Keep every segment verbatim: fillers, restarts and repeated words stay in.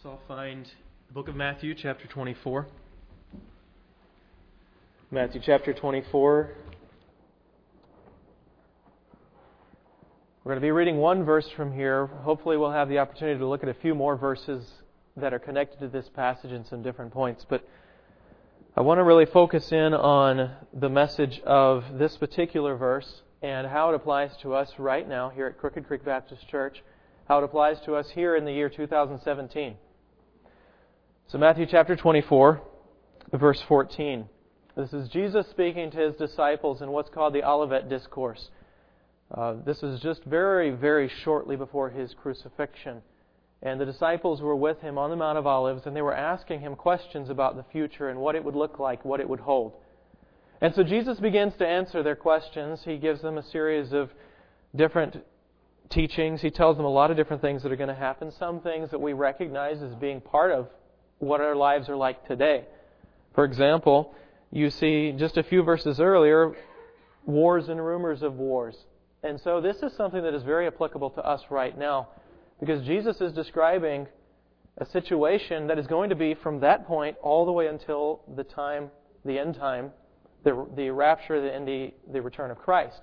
So I'll find the book of Matthew, chapter twenty-four. Matthew chapter twenty-four. We're going to be reading one verse from here. Hopefully we'll have the opportunity to look at a few more verses that are connected to this passage in some different points. But I want to really focus in on the message of this particular verse and how it applies to us right now here at Crooked Creek Baptist Church, how it applies to us here in the year two thousand seventeen. So Matthew chapter twenty-four, verse fourteen. This is Jesus speaking to His disciples in what's called the Olivet Discourse. Uh, this is just very, very shortly before His crucifixion. And the disciples were with Him on the Mount of Olives, and they were asking Him questions about the future and what it would look like, what it would hold. And so Jesus begins to answer their questions. He gives them a series of different teachings. He tells them a lot of different things that are going to happen, some things that we recognize as being part of what our lives are like today. For example, you see just a few verses earlier, wars and rumors of wars. And so this is something that is very applicable to us right now, because Jesus is describing a situation that is going to be from that point all the way until the time, the end time, the, the rapture and the, the return of Christ.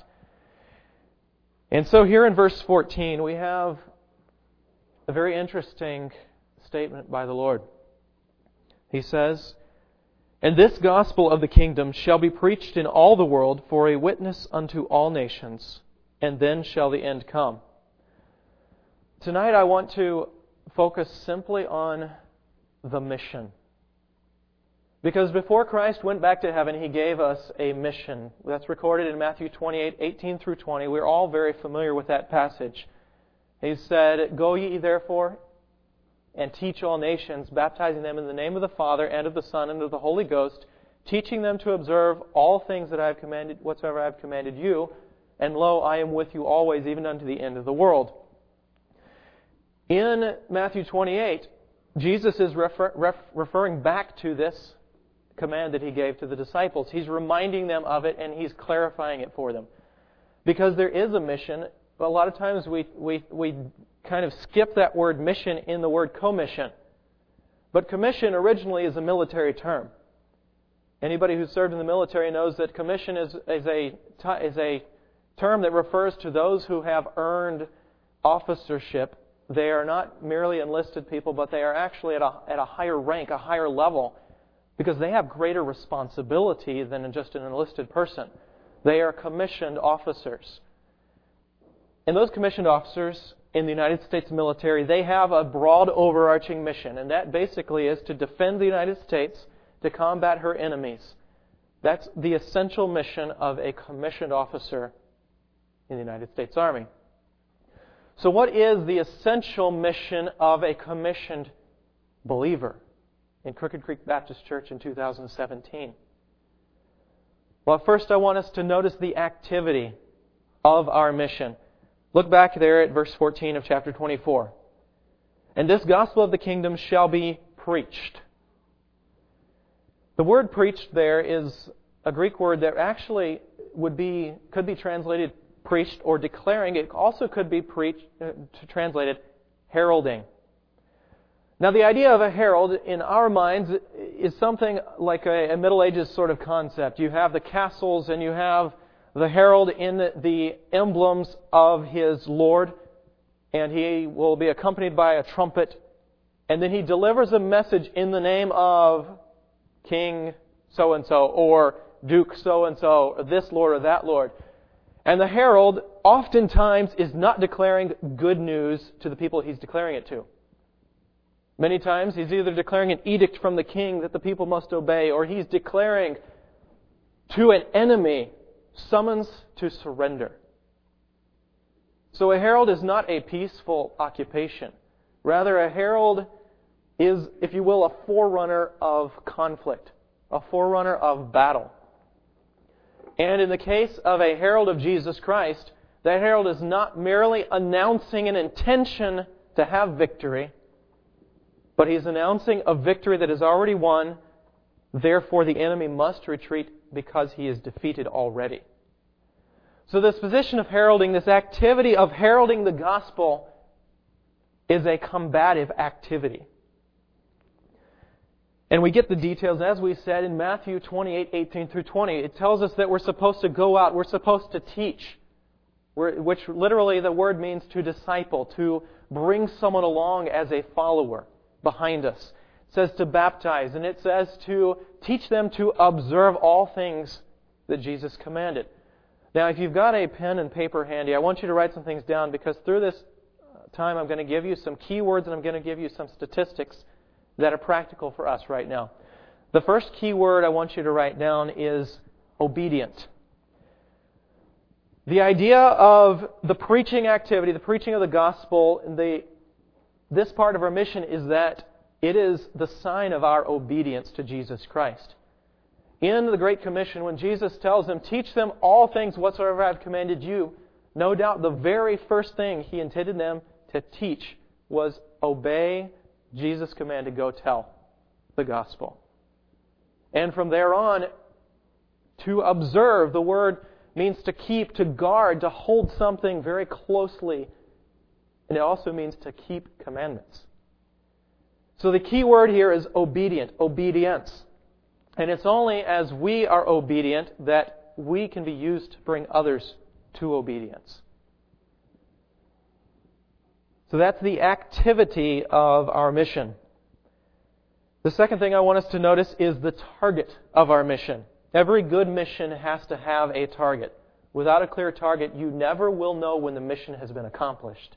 And so here in verse fourteen, we have a very interesting statement by the Lord. He says, "And this gospel of the kingdom shall be preached in all the world for a witness unto all nations, and then shall the end come." Tonight I want to focus simply on the mission. Because before Christ went back to heaven, He gave us a mission. That's recorded in Matthew twenty-eight, eighteen through twenty. We're all very familiar with that passage. He said, "Go ye therefore and teach all nations, baptizing them in the name of the Father and of the Son and of the Holy Ghost, teaching them to observe all things that I have commanded, whatsoever I have commanded you. And lo, I am with you always, even unto the end of the world." In Matthew twenty-eight, Jesus is refer, ref, referring back to this command that He gave to the disciples. He's reminding them of it, and He's clarifying it for them. Because there is a mission, but a lot of times we, we, we kind of skip that word mission in the word commission. But commission originally is a military term. Anybody who served in the military knows that commission is, is, a, is a term that refers to those who have earned officership. They are not merely enlisted people, but they are actually at a, at a higher rank, a higher level, because they have greater responsibility than just an enlisted person. They are commissioned officers. And those commissioned officers in the United States military, they have a broad overarching mission, and that basically is to defend the United States, to combat her enemies. That's the essential mission of a commissioned officer in the United States Army. So what is the essential mission of a commissioned believer in Crooked Creek Baptist Church in two thousand seventeen? Well, first I want us to notice the activity of our mission. Look back there at verse fourteen of chapter twenty-four. "And this gospel of the kingdom shall be preached." The word preached there is a Greek word that actually would be could be translated preached or declaring. It also could be preached, uh, translated heralding. Now, the idea of a herald in our minds is something like a, a Middle Ages sort of concept. You have the castles and you have the herald in the emblems of his Lord, and he will be accompanied by a trumpet, and then he delivers a message in the name of King so-and-so, or Duke so-and-so, or this Lord or that Lord. And the herald oftentimes is not declaring good news to the people he's declaring it to. Many times he's either declaring an edict from the king that the people must obey, or he's declaring to an enemy summons to surrender. So a herald is not a peaceful occupation. Rather, a herald is, if you will, a forerunner of conflict, a forerunner of battle. And in the case of a herald of Jesus Christ, that herald is not merely announcing an intention to have victory, but he's announcing a victory that is already won. Therefore, the enemy must retreat because he is defeated already. So this position of heralding, this activity of heralding the gospel, is a combative activity. And we get the details, as we said, in Matthew twenty-eight, eighteen through twenty. It tells us that we're supposed to go out, we're supposed to teach, we're, which literally the word means to disciple, to bring someone along as a follower behind us. It says to baptize, and it says to teach them to observe all things that Jesus commanded. Now, if you've got a pen and paper handy, I want you to write some things down, because through this time I'm going to give you some key words and I'm going to give you some statistics that are practical for us right now. The first key word I want you to write down is obedient. The idea of the preaching activity, the preaching of the gospel, the, this part of our mission is that it is the sign of our obedience to Jesus Christ. In the Great Commission, when Jesus tells them, teach them all things whatsoever I have commanded you, no doubt the very first thing He intended them to teach was obey Jesus' command to go tell the gospel. And from there on, to observe, the word means to keep, to guard, to hold something very closely. And it also means to keep commandments. So the key word here is obedient, obedience. And it's only as we are obedient that we can be used to bring others to obedience. So that's the activity of our mission. The second thing I want us to notice is the target of our mission. Every good mission has to have a target. Without a clear target, you never will know when the mission has been accomplished.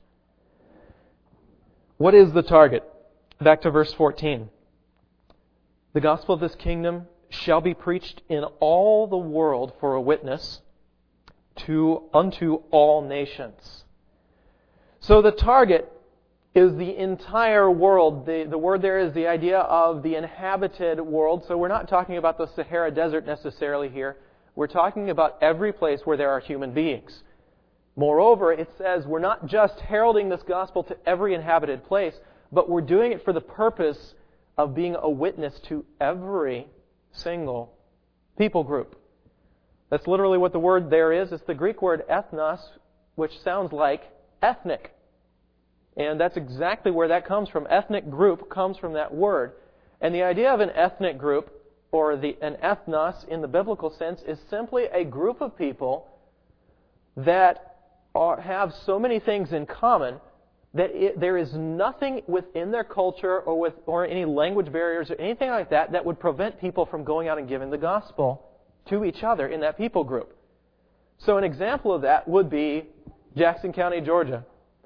What is the target? Back to verse fourteen. The gospel of this kingdom shall be preached in all the world for a witness to unto all nations. So the target is the entire world. The, the word there is the idea of the inhabited world. So we're not talking about the Sahara Desert necessarily here. We're talking about every place where there are human beings. Moreover, it says we're not just heralding this gospel to every inhabited place, but we're doing it for the purpose of being a witness to every single people group. That's literally what the word there is. It's the Greek word ethnos, which sounds like ethnic. And that's exactly where that comes from. Ethnic group comes from that word. And the idea of an ethnic group, or the an ethnos in the biblical sense, is simply a group of people that are, have so many things in common that it, there is nothing within their culture or with or any language barriers or anything like that that would prevent people from going out and giving the gospel to each other in that people group. So an example of that would be Jackson County, Georgia.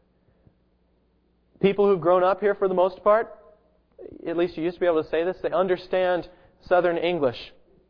People who've grown up here for the most part, at least you used to be able to say this, they understand Southern English.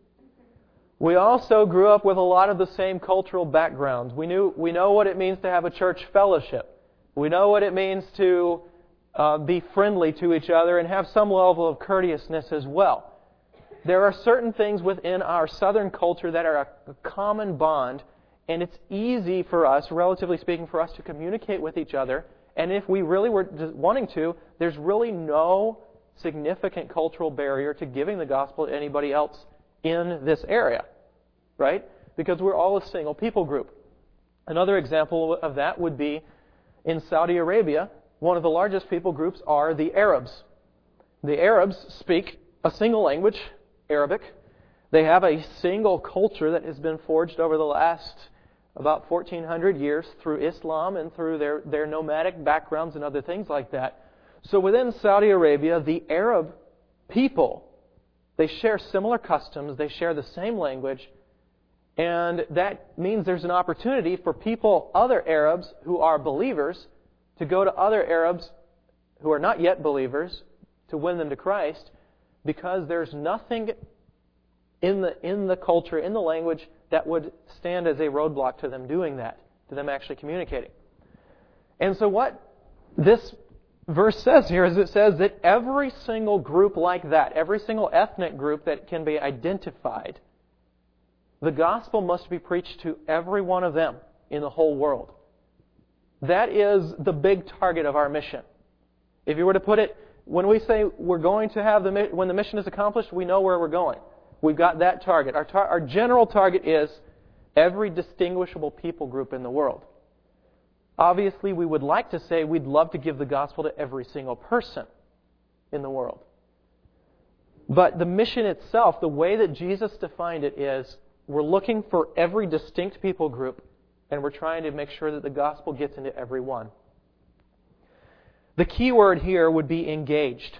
We also grew up with a lot of the same cultural backgrounds. We knew we know what it means to have a church fellowship. We know what it means to uh, be friendly to each other and have some level of courteousness as well. There are certain things within our Southern culture that are a, a common bond, and it's easy for us, relatively speaking, for us to communicate with each other. And if we really were wanting to, there's really no significant cultural barrier to giving the gospel to anybody else in this area, right? Because we're all a single people group. Another example of that would be in Saudi Arabia. One of the largest people groups are the Arabs. The Arabs speak a single language, Arabic. They have a single culture that has been forged over the last about fourteen hundred years through Islam and through their, their nomadic backgrounds and other things like that. So within Saudi Arabia, the Arab people, they share similar customs, they share the same language, and that means there's an opportunity for people, other Arabs who are believers, to go to other Arabs who are not yet believers to win them to Christ, because there's nothing in the in the culture, in the language, that would stand as a roadblock to them doing that, to them actually communicating. And so what this verse says here is it says that every single group like that, every single ethnic group that can be identified, the gospel must be preached to every one of them in the whole world. That is the big target of our mission. If you were to put it, when we say we're going to have the, when the mission is accomplished, we know where we're going. We've got that target. Our, tar- our general target is every distinguishable people group in the world. Obviously, we would like to say we'd love to give the gospel to every single person in the world. But the mission itself, the way that Jesus defined it is, we're looking for every distinct people group, and we're trying to make sure that the gospel gets into every one. The key word here would be engaged.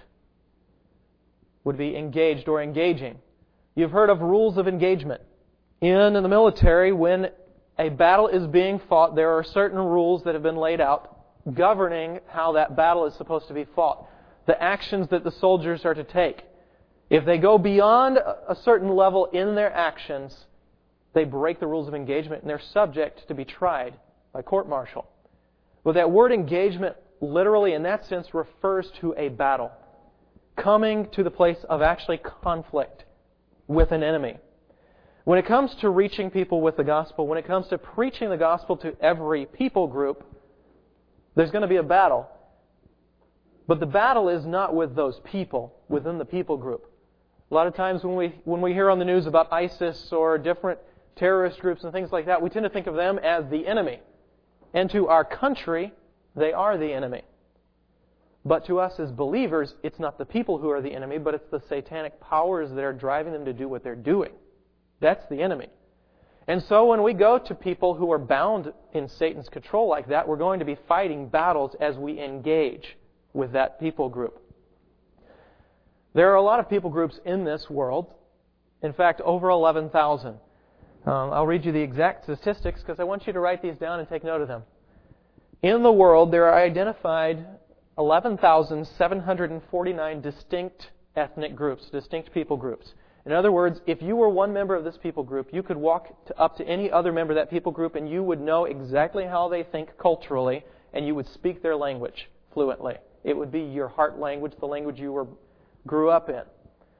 Would be engaged or engaging. You've heard of rules of engagement. In the military, when a battle is being fought, there are certain rules that have been laid out governing how that battle is supposed to be fought. The actions that the soldiers are to take. If they go beyond a certain level in their actions, they break the rules of engagement and they're subject to be tried by court-martial. Well, that word engagement literally in that sense refers to a battle. Coming to the place of actually conflict with an enemy. When it comes to reaching people with the gospel, when it comes to preaching the gospel to every people group, there's going to be a battle. But the battle is not with those people, within the people group. A lot of times when we when we hear on the news about ISIS or different terrorist groups and things like that, we tend to think of them as the enemy. And to our country, they are the enemy. But to us as believers, it's not the people who are the enemy, but it's the satanic powers that are driving them to do what they're doing. That's the enemy. And so when we go to people who are bound in Satan's control like that, we're going to be fighting battles as we engage with that people group. There are a lot of people groups in this world. In fact, over eleven thousand. Um, I'll read you the exact statistics because I want you to write these down and take note of them. In the world, there are identified eleven thousand seven hundred forty-nine distinct ethnic groups, distinct people groups. In other words, if you were one member of this people group, you could walk to, up to any other member of that people group and you would know exactly how they think culturally and you would speak their language fluently. It would be your heart language, the language you were grew up in.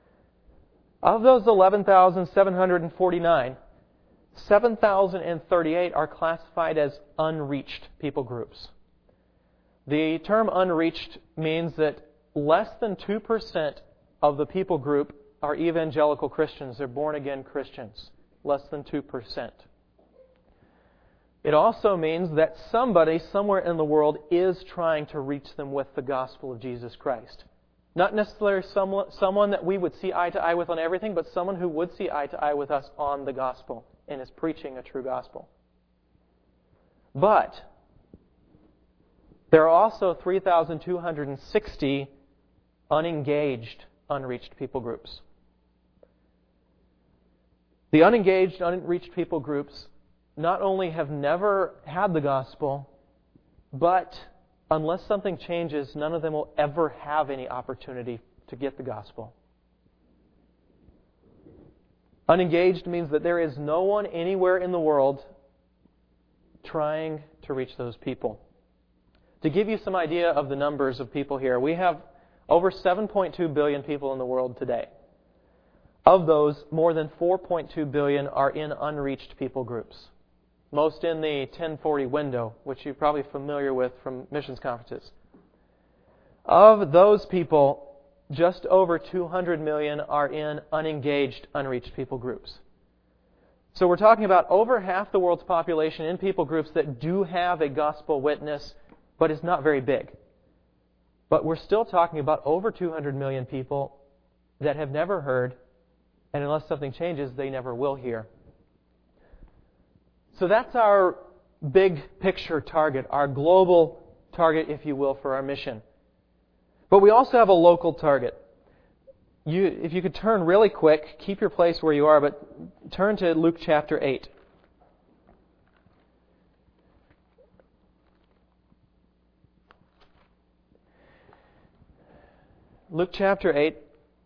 Of those eleven thousand seven hundred forty-nine, seven thousand thirty-eight are classified as unreached people groups. The term unreached means that less than two percent of the people group are evangelical Christians. They're born-again Christians. Less than two percent. It also means that somebody somewhere in the world is trying to reach them with the gospel of Jesus Christ. Not necessarily someone, someone that we would see eye to eye with on everything, but someone who would see eye to eye with us on the gospel and is preaching a true gospel. But there are also three thousand two hundred sixty unengaged, unreached people groups. The unengaged, unreached people groups not only have never had the gospel, but unless something changes, none of them will ever have any opportunity to get the gospel. Unengaged means that there is no one anywhere in the world trying to reach those people. To give you some idea of the numbers of people here, we have over seven point two billion people in the world today. Of those, more than four point two billion are in unreached people groups. Most in the ten forty window, which you're probably familiar with from missions conferences. Of those people, just over two hundred million are in unengaged, unreached people groups. So we're talking about over half the world's population in people groups that do have a gospel witness, but it's not very big. But we're still talking about over two hundred million people that have never heard, and unless something changes, they never will hear. So that's our big picture target, our global target, if you will, for our mission. But we also have a local target. You, if you could turn really quick, keep your place where you are, but turn to Luke chapter eight. Luke chapter eight,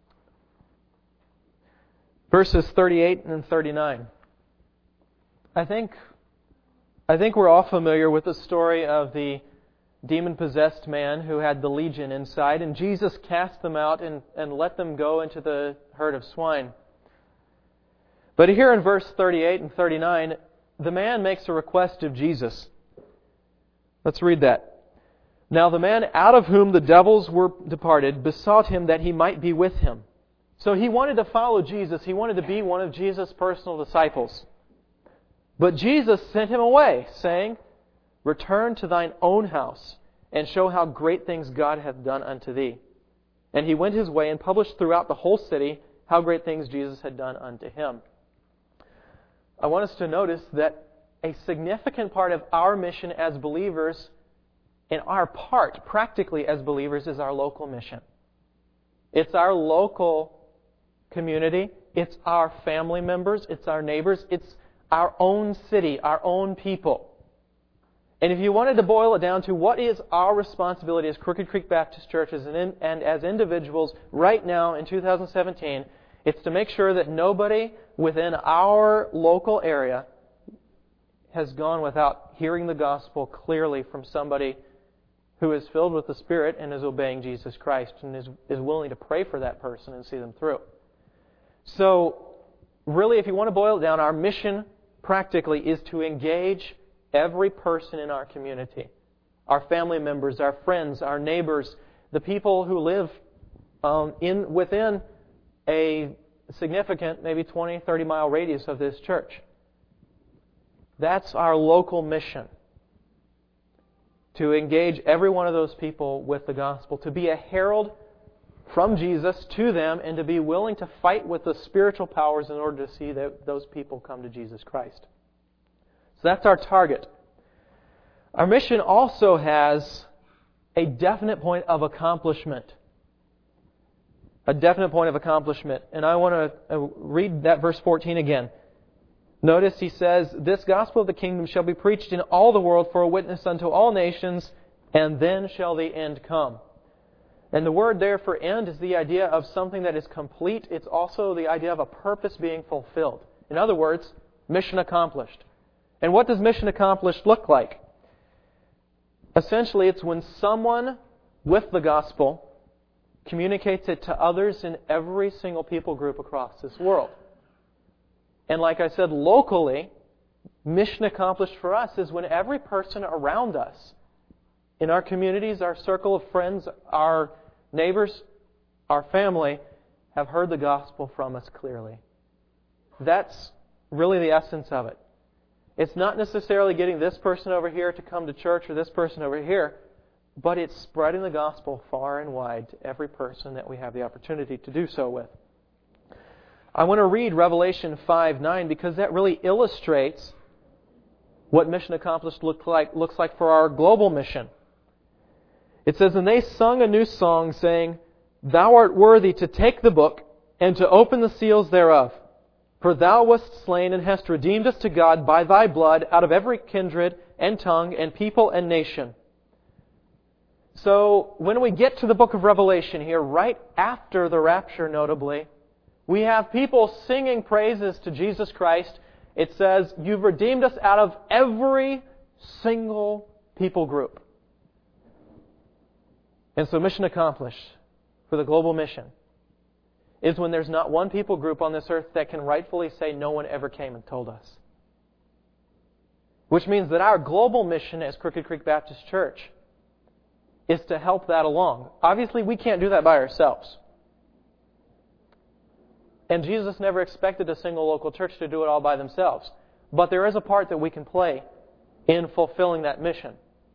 verses thirty-eight and thirty-nine. I think, I think we're all familiar with the story of the demon-possessed man who had the legion inside, and Jesus cast them out and, and let them go into the herd of swine. But here in verse thirty-eight and thirty-nine, the man makes a request of Jesus. Let's read that. Now the man out of whom the devils were departed besought him that he might be with him. So he wanted to follow Jesus. He wanted to be one of Jesus' personal disciples. But Jesus sent him away, saying, Return to thine own house, and show how great things God hath done unto thee. And he went his way and published throughout the whole city how great things Jesus had done unto him. I want us to notice that a significant part of our mission as believers, and our part practically as believers, is our local mission. It's our local community. It's our family members. It's our neighbors. It's our own city, our own people. And if you wanted to boil it down to what is our responsibility as Crooked Creek Baptist Church and, in, and as individuals right now in two thousand seventeen, it's to make sure that nobody within our local area has gone without hearing the gospel clearly from somebody who is filled with the Spirit and is obeying Jesus Christ and is, is willing to pray for that person and see them through. So, really, if you want to boil it down, our mission practically is to engage every person in our community. Our family members, our friends, our neighbors, the people who live um, in within a significant, maybe twenty, thirty mile radius of this church. That's our local mission. To engage every one of those people with the gospel, to be a herald from Jesus to them, and to be willing to fight with the spiritual powers in order to see that those people come to Jesus Christ. So that's our target. Our mission also has a definite point of accomplishment. A definite point of accomplishment. And I want to read that verse fourteen again. Notice he says, "This gospel of the kingdom shall be preached in all the world for a witness unto all nations, and then shall the end come." And the word there for end is the idea of something that is complete. It's also the idea of a purpose being fulfilled. In other words, mission accomplished. And what does mission accomplished look like? Essentially, it's when someone with the gospel communicates it to others in every single people group across this world. And like I said, locally, mission accomplished for us is when every person around us, in our communities, our circle of friends, our neighbors, our family, have heard the gospel from us clearly. That's really the essence of it. It's not necessarily getting this person over here to come to church or this person over here, but it's spreading the gospel far and wide to every person that we have the opportunity to do so with. I want to read Revelation five nine because that really illustrates what mission accomplished look like, looks like for our global mission. It says, "And they sung a new song, saying, Thou art worthy to take the book and to open the seals thereof. For Thou wast slain and hast redeemed us to God by Thy blood out of every kindred and tongue and people and nation." So when we get to the book of Revelation here, right after the rapture notably, we have people singing praises to Jesus Christ. It says, "You've redeemed us out of every single people group." And so mission accomplished for the global mission is when there's not one people group on this earth that can rightfully say no one ever came and told us. Which means that our global mission as Crooked Creek Baptist Church is to help that along. Obviously, we can't do that by ourselves. And Jesus never expected a single local church to do it all by themselves. But there is a part that we can play in fulfilling that mission.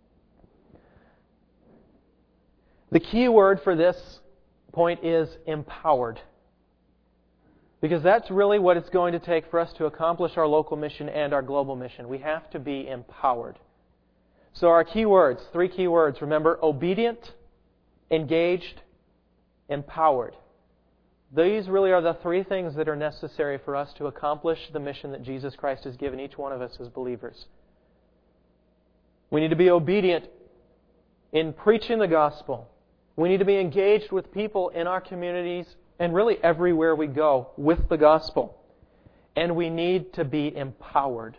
The key word for this point is empowered. Because that's really what it's going to take for us to accomplish our local mission and our global mission. We have to be empowered. So our key words, three key words, remember, obedient, engaged, empowered. These really are the three things that are necessary for us to accomplish the mission that Jesus Christ has given each one of us as believers. We need to be obedient in preaching the gospel. We need to be engaged with people in our communities and really everywhere we go with the gospel. And we need to be empowered.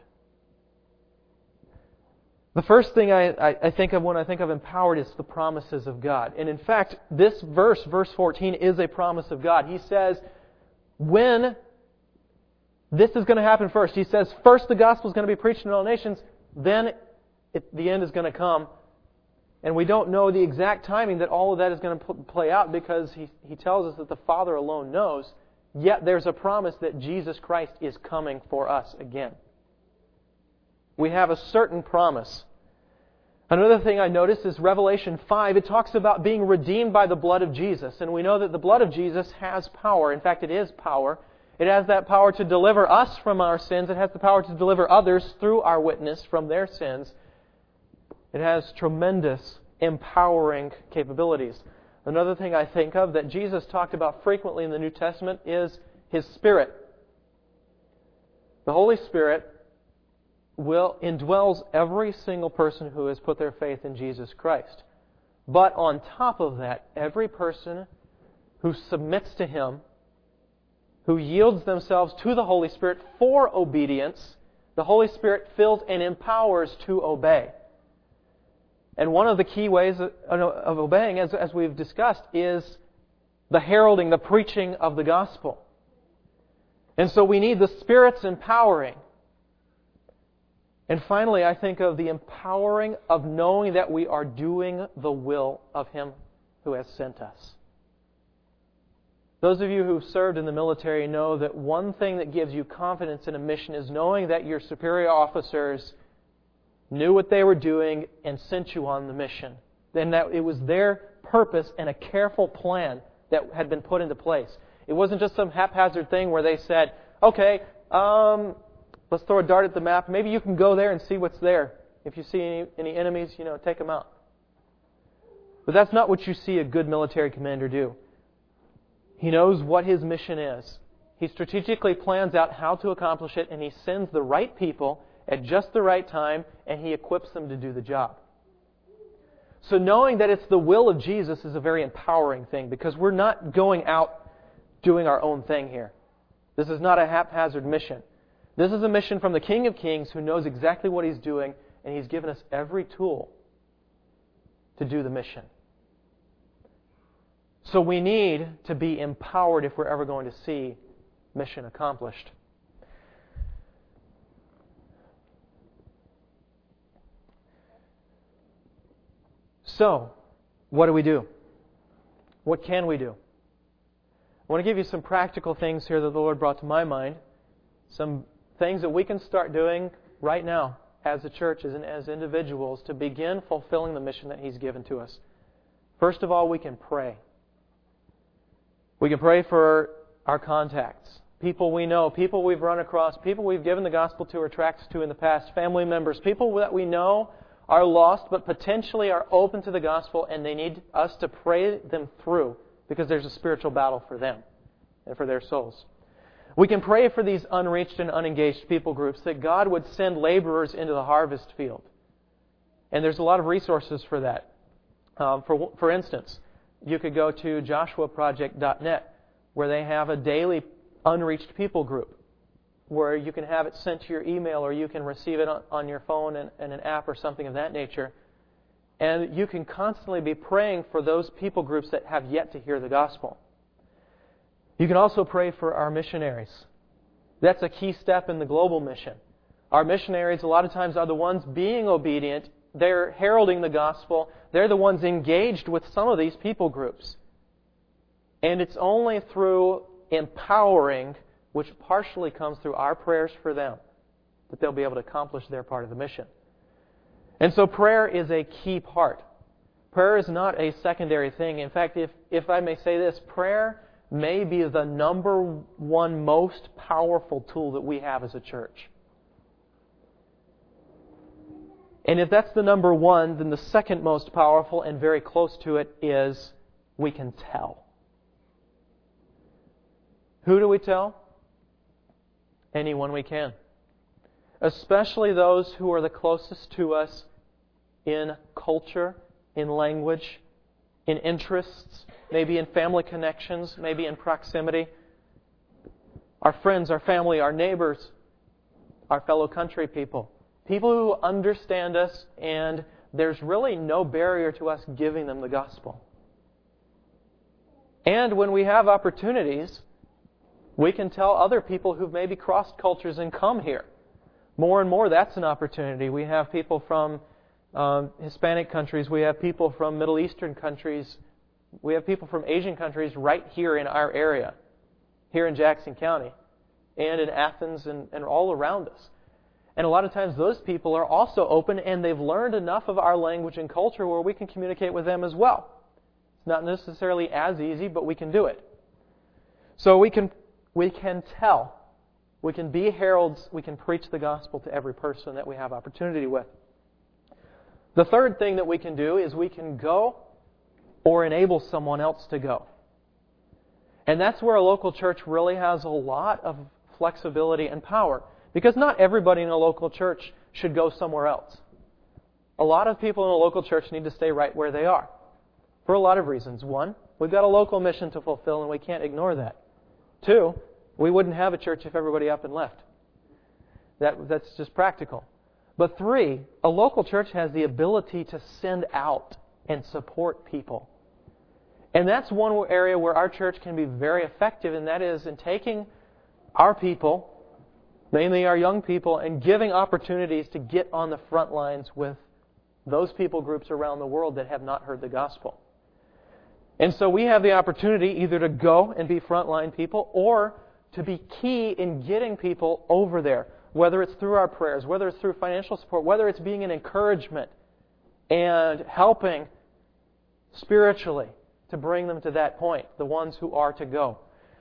The first thing I, I, I think of when I think of empowered is the promises of God. And in fact, this verse, verse fourteen, is a promise of God. He says, when this is going to happen first. He says, first the gospel is going to be preached in all nations, then it, the end is going to come. And we don't know the exact timing that all of that is going to play out because he, he tells us that the Father alone knows. Yet there's a promise that Jesus Christ is coming for us again. We have a certain promise. Another thing I noticed is Revelation five. It talks about being redeemed by the blood of Jesus. And we know that the blood of Jesus has power. In fact, it is power. It has that power to deliver us from our sins. It has the power to deliver others through our witness from their sins. It has tremendous empowering capabilities. Another thing I think of that Jesus talked about frequently in the New Testament is His Spirit. The Holy Spirit will indwells every single person who has put their faith in Jesus Christ. But on top of that, every person who submits to Him, who yields themselves to the Holy Spirit for obedience, the Holy Spirit fills and empowers to obey. And one of the key ways of obeying, as, as we've discussed, is the heralding, the preaching of the gospel. And so we need the Spirit's empowering. And finally, I think of the empowering of knowing that we are doing the will of Him who has sent us. Those of you who've served in the military know that one thing that gives you confidence in a mission is knowing that your superior officers knew what they were doing and sent you on the mission. Then that it was their purpose and a careful plan that had been put into place. It wasn't just some haphazard thing where they said, okay, um... let's throw a dart at the map. Maybe you can go there and see what's there. If you see any, any enemies, you know, take them out. But that's not what you see a good military commander do. He knows what his mission is. He strategically plans out how to accomplish it, and he sends the right people at just the right time, and he equips them to do the job. So knowing that it's the will of Jesus is a very empowering thing, because we're not going out doing our own thing here. This is not a haphazard mission. This is a mission from the King of Kings who knows exactly what He's doing, and He's given us every tool to do the mission. So we need to be empowered if we're ever going to see mission accomplished. So, what do we do? What can we do? I want to give you some practical things here that the Lord brought to my mind. Some things that we can start doing right now as a church and as individuals to begin fulfilling the mission that He's given to us. First of all, we can pray. We can pray for our contacts, people we know, people we've run across, people we've given the gospel to or tracts to in the past, family members, people that we know are lost but potentially are open to the gospel, and they need us to pray them through because there's a spiritual battle for them and for their souls. We can pray for these unreached and unengaged people groups that God would send laborers into the harvest field. And there's a lot of resources for that. Um, for, for instance, you could go to joshua project dot net where they have a daily unreached people group where you can have it sent to your email or you can receive it on, on your phone and, and an app or something of that nature. And you can constantly be praying for those people groups that have yet to hear the gospel. You can also pray for our missionaries. That's a key step in the global mission. Our missionaries a lot of times are the ones being obedient. They're heralding the gospel. They're the ones engaged with some of these people groups. And it's only through empowering, which partially comes through our prayers for them, that they'll be able to accomplish their part of the mission. And so prayer is a key part. Prayer is not a secondary thing. In fact, if, if I may say this, prayer may be the number one most powerful tool that we have as a church. And if that's the number one, then the second most powerful and very close to it is we can tell. Who do we tell? Anyone we can. Especially those who are the closest to us in culture, in language, in interests, maybe in family connections, maybe in proximity. Our friends, our family, our neighbors, our fellow country people. People who understand us, and there's really no barrier to us giving them the gospel. And when we have opportunities, we can tell other people who've maybe crossed cultures and come here. More and more, that's an opportunity. We have people from um, Hispanic countries. We have people from Middle Eastern countries. We have people from Asian countries right here in our area, here in Jackson County, and in Athens and, and all around us. And a lot of times those people are also open and they've learned enough of our language and culture where we can communicate with them as well. It's not necessarily as easy, but we can do it. So we can we can tell. We can be heralds. We can preach the gospel to every person that we have opportunity with. The third thing that we can do is we can go or enable someone else to go. And that's where a local church really has a lot of flexibility and power. Because not everybody in a local church should go somewhere else. A lot of people in a local church need to stay right where they are. For a lot of reasons. One, we've got a local mission to fulfill and we can't ignore that. Two, we wouldn't have a church if everybody up and left. That, that's just practical. But three, a local church has the ability to send out and support people. And that's one area where our church can be very effective, and that is in taking our people, mainly our young people, and giving opportunities to get on the front lines with those people groups around the world that have not heard the gospel. And so we have the opportunity either to go and be frontline people or to be key in getting people over there, whether it's through our prayers, whether it's through financial support, whether it's being an encouragement and helping spiritually to bring them to that point, the ones who are to go.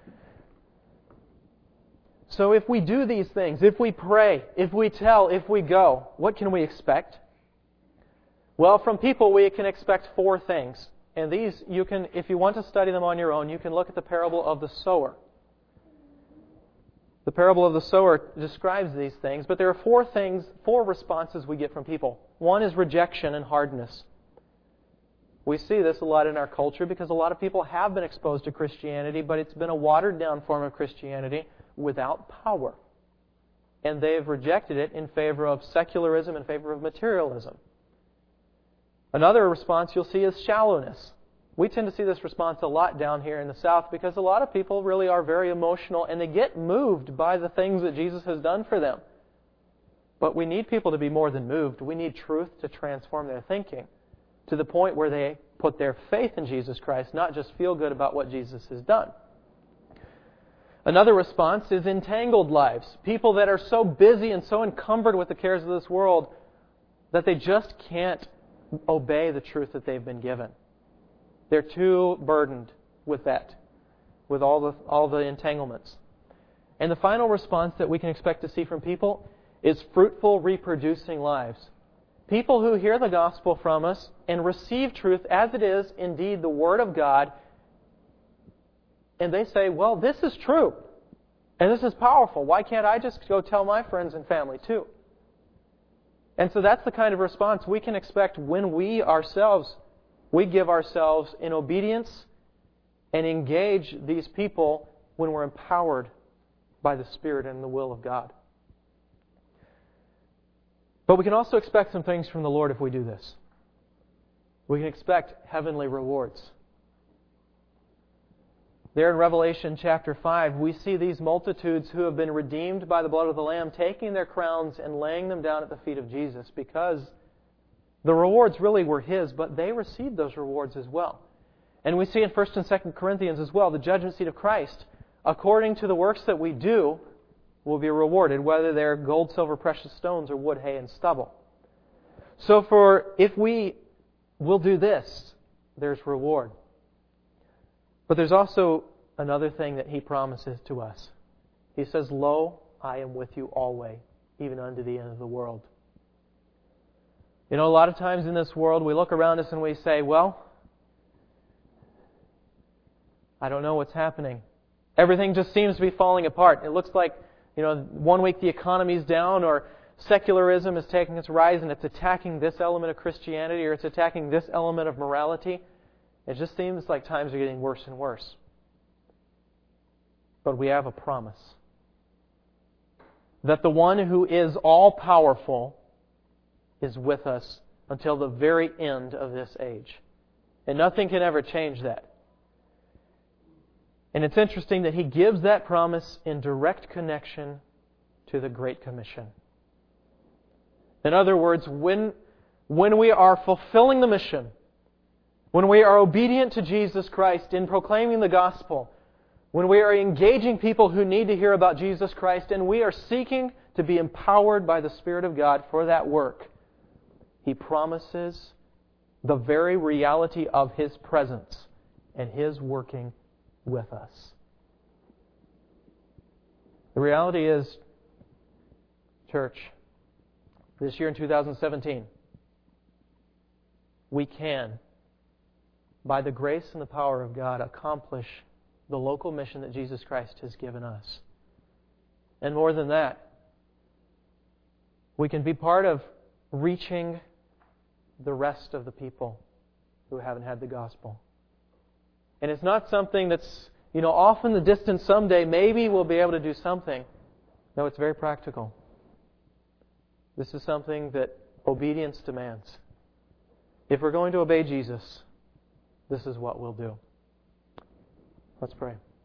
So if we do these things, if we pray, if we tell, if we go, what can we expect? Well, from people we can expect four things. And these, you can, if you want to study them on your own, you can look at the parable of the sower. The parable of the sower describes these things, but there are four things, four responses we get from people. One is rejection and hardness. We see this a lot in our culture because a lot of people have been exposed to Christianity, but it's been a watered-down form of Christianity without power. And they've rejected it in favor of secularism, in favor of materialism. Another response you'll see is shallowness. We tend to see this response a lot down here in the South because a lot of people really are very emotional and they get moved by the things that Jesus has done for them. But we need people to be more than moved. We need truth to transform their thinking to the point where they put their faith in Jesus Christ, not just feel good about what Jesus has done. Another response is entangled lives. People that are so busy and so encumbered with the cares of this world that they just can't obey the truth that they've been given. They're too burdened with that, with all the all the entanglements. And the final response that we can expect to see from people is fruitful, reproducing lives. People who hear the gospel from us and receive truth as it is indeed the Word of God, and they say, well, this is true, and this is powerful. Why can't I just go tell my friends and family too? And so that's the kind of response we can expect when we ourselves, we give ourselves in obedience and engage these people when we're empowered by the Spirit and the will of God. But we can also expect some things from the Lord if we do this. We can expect heavenly rewards. There in Revelation chapter five, we see these multitudes who have been redeemed by the blood of the Lamb taking their crowns and laying them down at the feet of Jesus because the rewards really were His, but they received those rewards as well. And we see in First and Second Corinthians as well, the judgment seat of Christ, according to the works that we do, will be rewarded, whether they're gold, silver, precious stones, or wood, hay, and stubble. So for if we will do this, there's reward. But there's also another thing that He promises to us. He says, "Lo, I am with you always, even unto the end of the world." You know, a lot of times in this world, we look around us and we say, well, I don't know what's happening. Everything just seems to be falling apart. It looks like, you know, one week the economy's down, or secularism is taking its rise and it's attacking this element of Christianity, or it's attacking this element of morality. It just seems like times are getting worse and worse. But we have a promise that the one who is all-powerful is with us until the very end of this age. And nothing can ever change that. And it's interesting that He gives that promise in direct connection to the Great Commission. In other words, when, when we are fulfilling the mission, when we are obedient to Jesus Christ in proclaiming the gospel, when we are engaging people who need to hear about Jesus Christ, and we are seeking to be empowered by the Spirit of God for that work, He promises the very reality of His presence and His working with us. The reality is, church, this year in two thousand seventeen, we can, by the grace and the power of God, accomplish the local mission that Jesus Christ has given us. And more than that, we can be part of reaching the rest of the people who haven't had the gospel. And it's not something that's, you know, off in the distance someday, maybe we'll be able to do something. No, it's very practical. This is something that obedience demands. If we're going to obey Jesus, this is what we'll do. Let's pray.